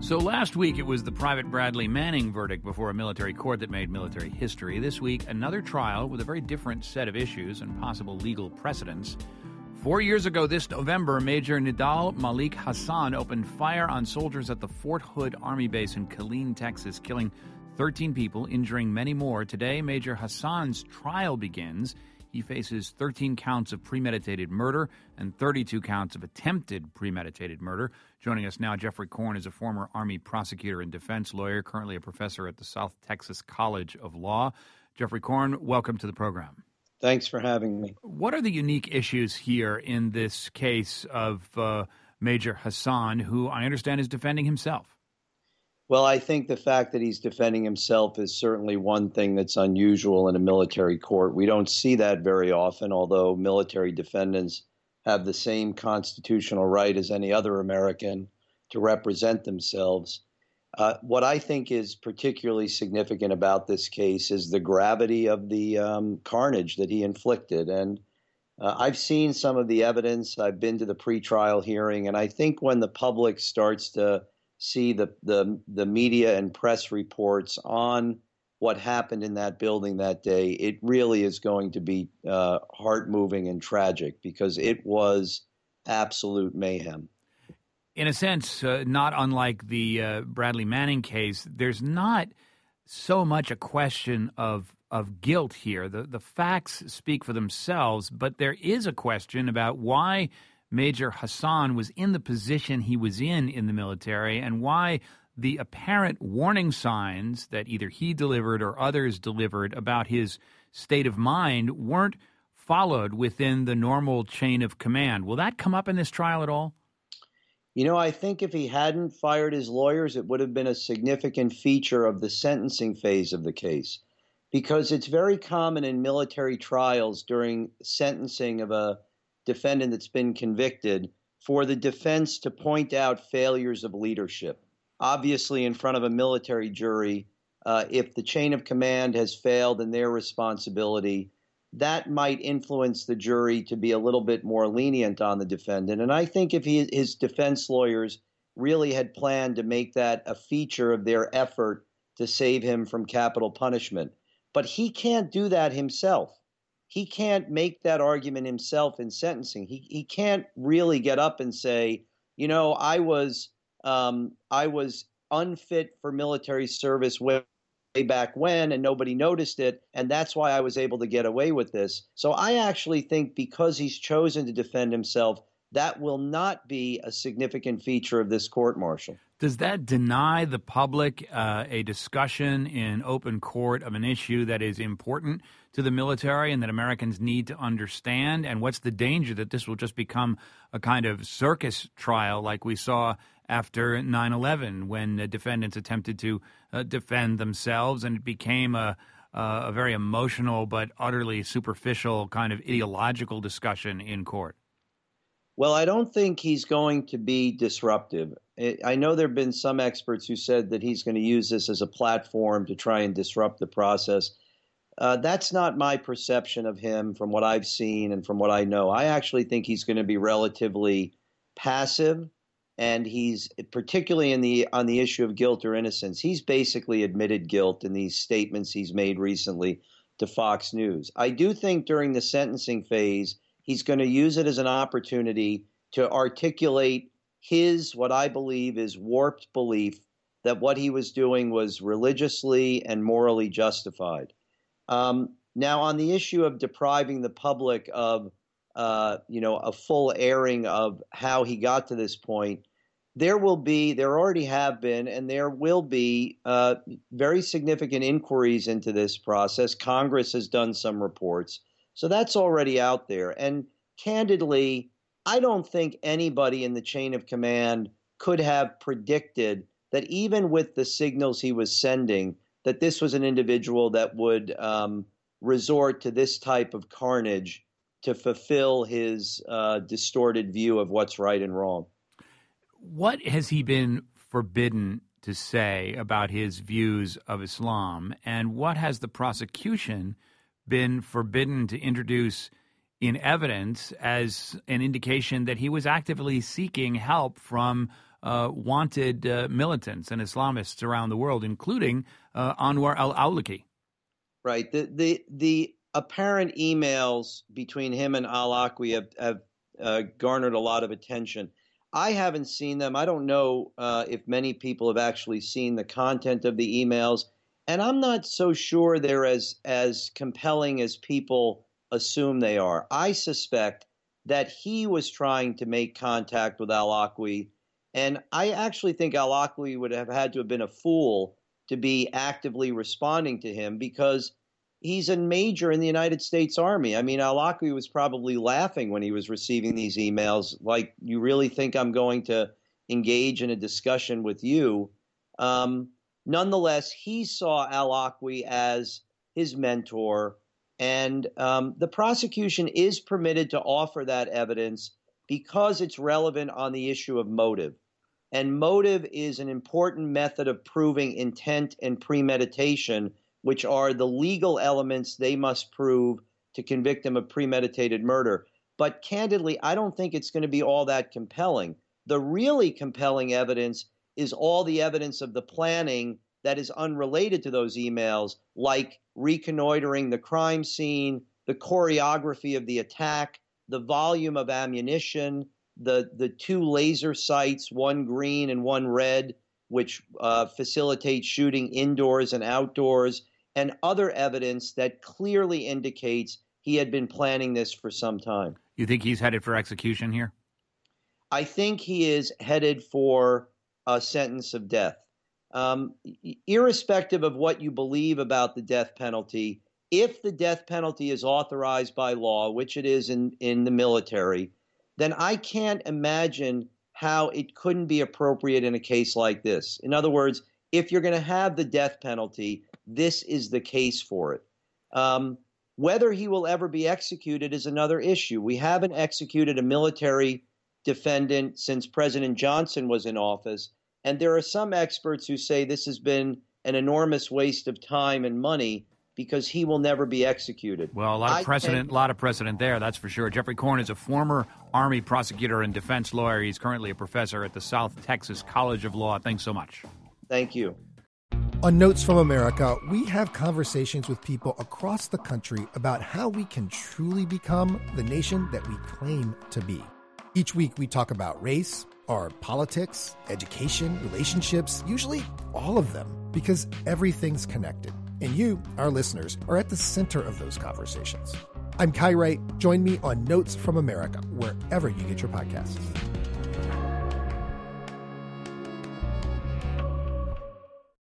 So last week it was the Private Bradley Manning verdict before a military court that made military history. This week, another trial with a very different set of issues and possible legal precedents. 4 years ago this November, Major Nidal Malik Hasan opened fire on soldiers at the Fort Hood Army Base in Killeen, Texas, killing 13 people, injuring many more. Today, Major Hasan's trial begins. He faces 13 counts of premeditated murder and 32 counts of attempted premeditated murder. Joining us now, Jeffrey Korn is a former Army prosecutor and defense lawyer, currently a professor at the South Texas College of Law. Jeffrey Korn, welcome to the program. Thanks for having me. What are the unique issues here in this case of Major Hasan, who I understand is defending himself? Well, I think the fact that he's defending himself is certainly one thing that's unusual in a military court. We don't see that very often, although military defendants have the same constitutional right as any other American to represent themselves. What I think is particularly significant about this case is the gravity of the carnage that he inflicted. And I've seen some of the evidence. I've been to the pretrial hearing, and I think when the public starts to see the media and press reports on what happened in that building that day, it really is going to be heart-moving and tragic because it was absolute mayhem. In a sense, not unlike the Bradley Manning case, there's not so much a question of guilt here. The facts speak for themselves, but there is a question about why Major Hasan was in the position he was in the military and why the apparent warning signs that either he delivered or others delivered about his state of mind weren't followed within the normal chain of command. Will that come up in this trial at all? You know, I think if he hadn't fired his lawyers, it would have been a significant feature of the sentencing phase of the case, because it's very common in military trials during sentencing of a defendant that's been convicted for the defense to point out failures of leadership. Obviously, in front of a military jury, if the chain of command has failed in their responsibility, that might influence the jury to be a little bit more lenient on the defendant. And I think if his defense lawyers really had planned to make that a feature of their effort to save him from capital punishment. But he can't do that himself. He can't make that argument himself in sentencing. He can't really get up and say, you know, I was unfit for military service way back when, and nobody noticed it, and that's why I was able to get away with this. So I actually think because he's chosen to defend himself, that will not be a significant feature of this court-martial. Does that deny the public a discussion in open court of an issue that is important to the military and that Americans need to understand? And what's the danger that this will just become a kind of circus trial like we saw after 9/11 when defendants attempted to defend themselves and it became a very emotional but utterly superficial kind of ideological discussion in court? Well, I don't think he's going to be disruptive. I know there have been some experts who said that he's going to use this as a platform to try and disrupt the process. That's not my perception of him from what I've seen and from what I know. I actually think he's going to be relatively passive, and he's particularly on the issue of guilt or innocence. He's basically admitted guilt in these statements he's made recently to Fox News. I do think during the sentencing phase, he's going to use it as an opportunity to articulate his, what I believe is warped belief that what he was doing was religiously and morally justified. Now, on the issue of depriving the public of, a full airing of how he got to this point, there already have been, and there will be very significant inquiries into this process. Congress has done some reports. So that's already out there. And candidly, I don't think anybody in the chain of command could have predicted that even with the signals he was sending, that this was an individual that would resort to this type of carnage to fulfill his distorted view of what's right and wrong. What has he been forbidden to say about his views of Islam, and what has the prosecution been forbidden to introduce in evidence as an indication that he was actively seeking help from wanted militants and Islamists around the world, including Anwar al-Awlaki. Right. The apparent emails between him and al-Awlaki have garnered a lot of attention. I haven't seen them. I don't know if many people have actually seen the content of the emails, and I'm not so sure they're as compelling as people assume they are. I suspect that he was trying to make contact with al-Awlaki, and I actually think al-Awlaki would have had to have been a fool to be actively responding to him, because he's a major in the United States Army. I mean, al-Awlaki was probably laughing when he was receiving these emails, like, you really think I'm going to engage in a discussion with you? Nonetheless, he saw al-Awlaki as his mentor, and the prosecution is permitted to offer that evidence because it's relevant on the issue of motive. And motive is an important method of proving intent and premeditation, which are the legal elements they must prove to convict him of premeditated murder. But candidly, I don't think it's going to be all that compelling. The really compelling evidence is all the evidence of the planning that is unrelated to those emails, like reconnoitering the crime scene, the choreography of the attack, the volume of ammunition, the two laser sights, one green and one red, which facilitate shooting indoors and outdoors, and other evidence that clearly indicates he had been planning this for some time. You think he's headed for execution here? I think he is headed for a sentence of death. Irrespective of what you believe about the death penalty, if the death penalty is authorized by law, which it is in the military, then I can't imagine how it couldn't be appropriate in a case like this. In other words, if you're going to have the death penalty, this is the case for it. Whether he will ever be executed is another issue. We haven't executed a military defendant since President Johnson was in office, and there are some experts who say this has been an enormous waste of time and money because he will never be executed. Well, a lot of precedent there, that's for sure. Jeffrey Korn is a former Army prosecutor and defense lawyer. He's currently a professor at the South Texas College of Law. Thanks so much. Thank you. On Notes from America, we have conversations with people across the country about how we can truly become the nation that we claim to be. Each week we talk about race, our politics, education, relationships, usually all of them, because everything's connected. And you, our listeners, are at the center of those conversations. I'm Kai Wright. Join me on Notes from America, wherever you get your podcasts.